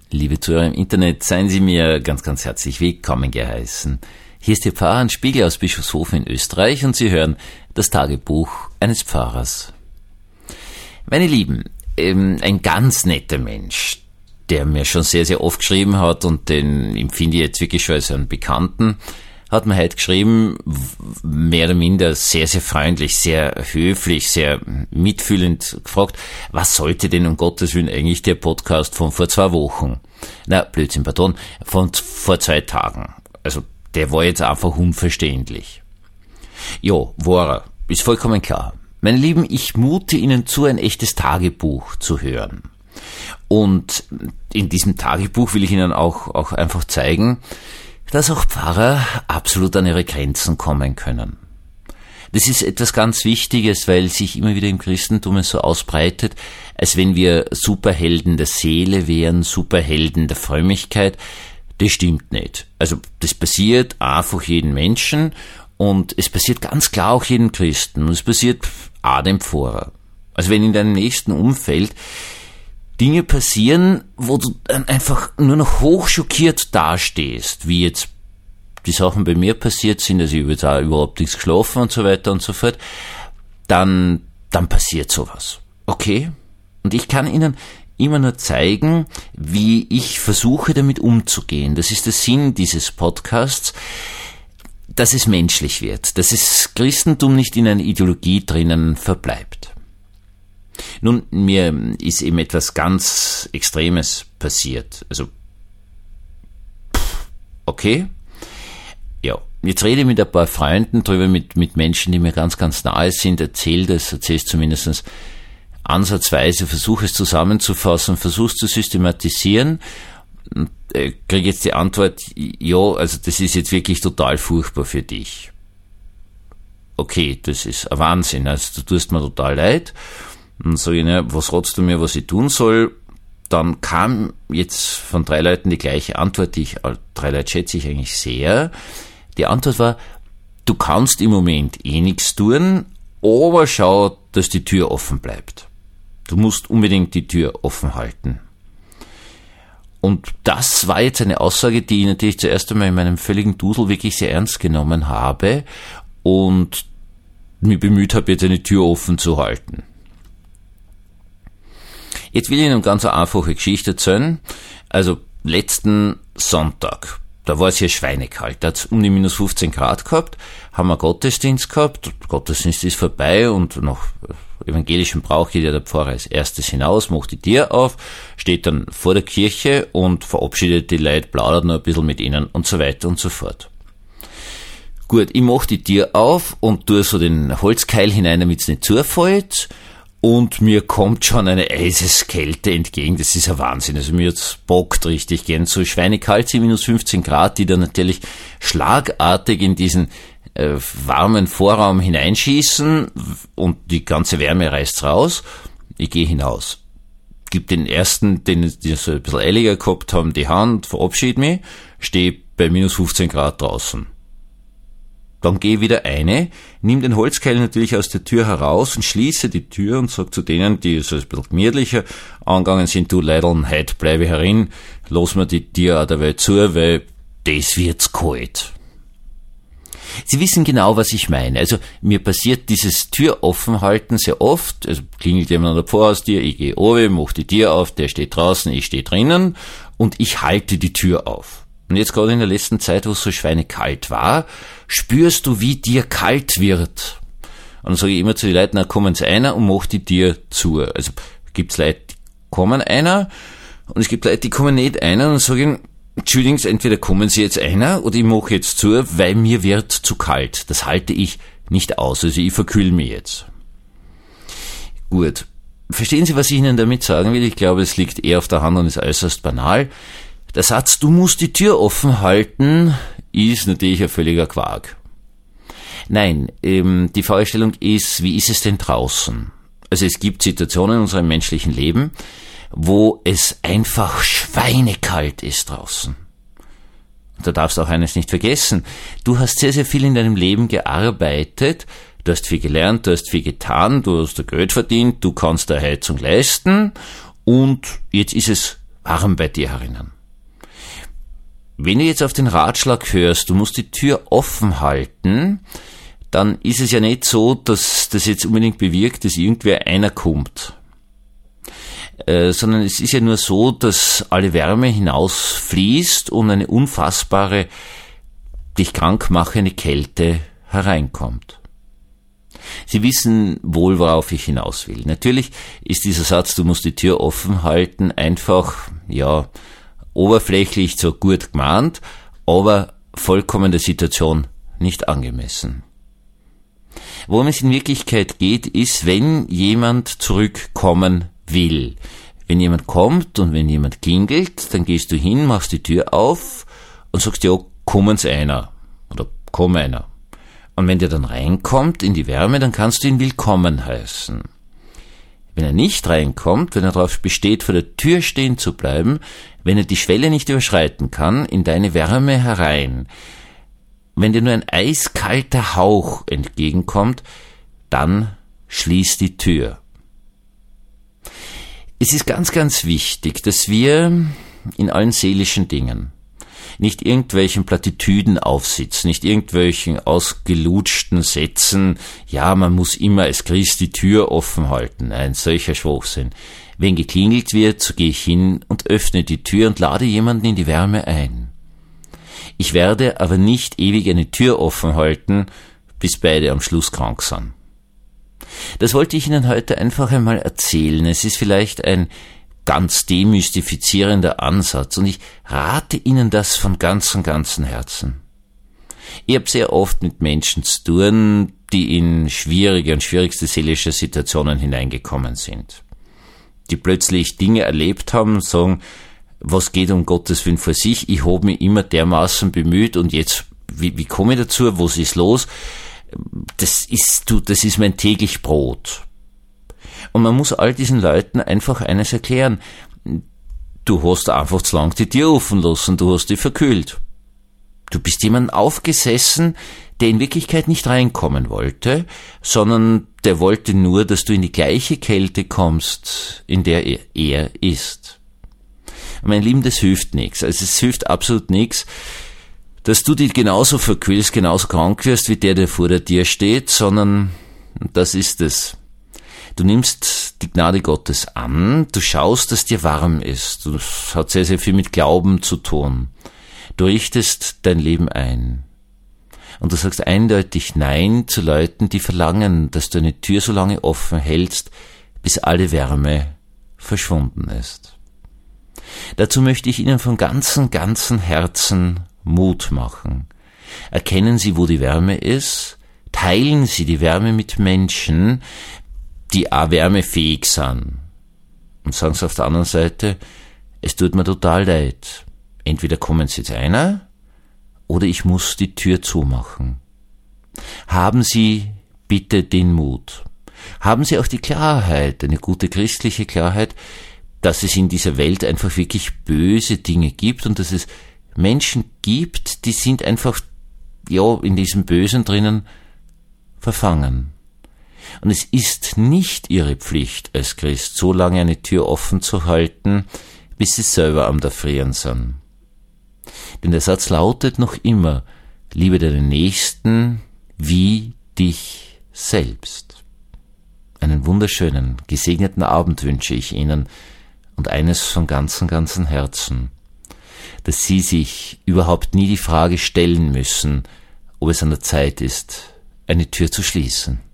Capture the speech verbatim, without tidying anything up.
Liebe Zuhörer im Internet, seien Sie mir ganz, ganz herzlich willkommen geheißen. Hier ist Ihr Pfarrer Hans Spiegel aus Bischofshofen in Österreich und Sie hören das Tagebuch eines Pfarrers. Meine Lieben, ein ganz netter Mensch, der mir schon sehr, sehr oft geschrieben hat und den empfinde ich jetzt wirklich schon als einen Bekannten, hat mir heute geschrieben, mehr oder minder sehr, sehr freundlich, sehr höflich, sehr mitfühlend gefragt, was sollte denn um Gottes Willen eigentlich der Podcast von vor zwei Wochen? Na, Blödsinn, pardon, von vor zwei Tagen. Also, der war jetzt einfach unverständlich. Ja, war er. Ist vollkommen klar. Meine Lieben, ich mute Ihnen zu, ein echtes Tagebuch zu hören. Und in diesem Tagebuch will ich Ihnen auch, auch einfach zeigen, dass auch Pfarrer absolut an ihre Grenzen kommen können. Das ist etwas ganz Wichtiges, weil sich immer wieder im Christentum es so ausbreitet, als wenn wir Superhelden der Seele wären, Superhelden der Frömmigkeit. Das stimmt nicht. Also das passiert einfach jedem Menschen und es passiert ganz klar auch jedem Christen und es passiert auch dem Pfarrer. Also wenn in deinem nächsten Umfeld Dinge passieren, wo du dann einfach nur noch hochschockiert dastehst, wie jetzt die Sachen bei mir passiert sind, also ich habe jetzt auch überhaupt nichts geschlafen und so weiter und so fort, dann, dann passiert sowas. Okay? Und ich kann Ihnen immer nur zeigen, wie ich versuche, damit umzugehen. Das ist der Sinn dieses Podcasts, dass es menschlich wird, dass das Christentum nicht in einer Ideologie drinnen verbleibt. Nun, mir ist eben etwas ganz Extremes passiert. Also, okay. Ja, jetzt rede ich mit ein paar Freunden drüber, mit, mit Menschen, die mir ganz, ganz nahe sind, erzähle das, erzähle es zumindest ansatzweise, versuche es zusammenzufassen, versuche es zu systematisieren und äh, kriege jetzt die Antwort, ja, also das ist jetzt wirklich total furchtbar für dich. Okay, das ist ein Wahnsinn, also du tust mir total leid. Und sage ich, na, was ratst du mir, was ich tun soll? Dann kam jetzt von drei Leuten die gleiche Antwort, die ich, drei Leute schätze ich eigentlich sehr. Die Antwort war, du kannst im Moment eh nichts tun, aber schau, dass die Tür offen bleibt. Du musst unbedingt die Tür offen halten. Und das war jetzt eine Aussage, die ich natürlich zuerst einmal in meinem völligen Dusel wirklich sehr ernst genommen habe und mich bemüht habe, jetzt eine Tür offen zu halten. Jetzt will ich Ihnen eine ganz einfache Geschichte erzählen. Also, letzten Sonntag, da war es hier schweinekalt, da hat es um die minus fünfzehn Grad gehabt, haben wir Gottesdienst gehabt, der Gottesdienst ist vorbei und nach evangelischem Brauch geht ja der Pfarrer als erstes hinaus, macht die Tür auf, steht dann vor der Kirche und verabschiedet die Leute, plaudert noch ein bisschen mit ihnen und so weiter und so fort. Gut, ich mach die Tür auf und tue so den Holzkeil hinein, damit es nicht zufällt. Und mir kommt schon eine Eiseskälte entgegen, das ist ein Wahnsinn, also mir hat's bockt richtig gern, so schweinekalt sind minus fünfzehn Grad, die dann natürlich schlagartig in diesen äh, warmen Vorraum hineinschießen und die ganze Wärme reißt raus. Ich gehe hinaus, gib den ersten, den die so ein bisschen eiliger gehabt haben, die Hand, verabschied mich, stehe bei minus fünfzehn Grad draußen. Dann gehe wieder eine, nimm den Holzkeil natürlich aus der Tür heraus und schließe die Tür und sag zu denen, die so ein bisschen gemütlicher angegangen sind, du Leideln, heute bleibe ich herin, lass mir die Tür auch dabei zu, weil das wird's kalt. Sie wissen genau, was ich meine. Also mir passiert dieses Tür offen halten sehr oft, also klingelt jemand an der Vorhaustür, ich gehe oben, mach die Tür auf, der steht draußen, ich stehe drinnen und ich halte die Tür auf. Und jetzt gerade in der letzten Zeit, wo es so schweinekalt war, spürst du, wie dir kalt wird. Und dann sage ich immer zu den Leuten, na kommen Sie einer und macht die Tür zu. Also gibt's Leute, die kommen einer und es gibt Leute, die kommen nicht einer und dann sage ich, Entschuldigung, entweder kommen Sie jetzt einer oder ich mache jetzt zu, weil mir wird zu kalt. Das halte ich nicht aus, also ich verkühle mich jetzt. Gut. Verstehen Sie, was ich Ihnen damit sagen will? Ich glaube, es liegt eher auf der Hand und ist äußerst banal. Der Satz, du musst die Tür offen halten, ist natürlich ein völliger Quark. Nein, ähm, die Vorstellung ist, wie ist es denn draußen? Also es gibt Situationen in unserem menschlichen Leben, wo es einfach schweinekalt ist draußen. Und da darfst du auch eines nicht vergessen. Du hast sehr, sehr viel in deinem Leben gearbeitet, du hast viel gelernt, du hast viel getan, du hast Geld verdient, du kannst eine Heizung leisten und jetzt ist es warm bei dir herinnen. Wenn du jetzt auf den Ratschlag hörst, du musst die Tür offen halten, dann ist es ja nicht so, dass das jetzt unbedingt bewirkt, dass irgendwer einer kommt. Äh, sondern es ist ja nur so, dass alle Wärme hinausfließt und eine unfassbare, dich krank machende Kälte hereinkommt. Sie wissen wohl, worauf ich hinaus will. Natürlich ist dieser Satz, du musst die Tür offen halten, einfach, ja, oberflächlich so gut gemeint, aber vollkommen der Situation nicht angemessen. Worum es in Wirklichkeit geht, ist, wenn jemand zurückkommen will. Wenn jemand kommt und wenn jemand klingelt, dann gehst du hin, machst die Tür auf und sagst, ja, kommen's einer oder komm einer. Und wenn der dann reinkommt in die Wärme, dann kannst du ihn willkommen heißen. Wenn er nicht reinkommt, wenn er darauf besteht, vor der Tür stehen zu bleiben, wenn er die Schwelle nicht überschreiten kann, in deine Wärme herein, wenn dir nur ein eiskalter Hauch entgegenkommt, dann schließ die Tür. Es ist ganz, ganz wichtig, dass wir in allen seelischen Dingen nicht irgendwelchen Plattitüden aufsitzen, nicht irgendwelchen ausgelutschten Sätzen, ja, man muss immer als Christ die Tür offen halten. Ein solcher Schwachsinn. Wenn geklingelt wird, so gehe ich hin und öffne die Tür und lade jemanden in die Wärme ein. Ich werde aber nicht ewig eine Tür offen halten, bis beide am Schluss krank sind. Das wollte ich Ihnen heute einfach einmal erzählen. Es ist vielleicht ein ganz demystifizierender Ansatz und ich rate Ihnen das von ganzem, ganzem Herzen. Ich habe sehr oft mit Menschen zu tun, die in schwierige und schwierigste seelische Situationen hineingekommen sind. Die plötzlich Dinge erlebt haben und sagen, was geht um Gottes Willen vor sich? Ich habe mich immer dermaßen bemüht und jetzt, wie, wie komme ich dazu? Was ist los? Das ist, du, das ist mein täglich Brot. Und man muss all diesen Leuten einfach eines erklären. Du hast einfach zu lang die Tür offen lassen, du hast dich verkühlt. Du bist jemandem aufgesessen, der in Wirklichkeit nicht reinkommen wollte, sondern der wollte nur, dass du in die gleiche Kälte kommst, in der er, er ist. Mein Lieben, das hilft nichts. Also es hilft absolut nichts, dass du dich genauso verkühlst, genauso krank wirst, wie der, der vor der Tür steht, sondern das ist es. Du nimmst die Gnade Gottes an, du schaust, dass dir warm ist. Das hat sehr, sehr viel mit Glauben zu tun. Du richtest dein Leben ein. Und du sagst eindeutig Nein zu Leuten, die verlangen, dass du eine Tür so lange offen hältst, bis alle Wärme verschwunden ist. Dazu möchte ich Ihnen von ganzem, ganzem Herzen Mut machen. Erkennen Sie, wo die Wärme ist, teilen Sie die Wärme mit Menschen, die auch wärmefähig sind. Und sagen Sie auf der anderen Seite, es tut mir total leid. Entweder kommen Sie jetzt einer, oder ich muss die Tür zumachen. Haben Sie bitte den Mut. Haben Sie auch die Klarheit, eine gute christliche Klarheit, dass es in dieser Welt einfach wirklich böse Dinge gibt und dass es Menschen gibt, die sind einfach, ja, in diesem Bösen drinnen verfangen. Und es ist nicht ihre Pflicht als Christ, so lange eine Tür offen zu halten, bis sie selber am Erfrieren sind. Denn der Satz lautet noch immer, liebe deinen Nächsten wie dich selbst. Einen wunderschönen, gesegneten Abend wünsche ich Ihnen und eines von ganzem, ganzem Herzen, dass Sie sich überhaupt nie die Frage stellen müssen, ob es an der Zeit ist, eine Tür zu schließen.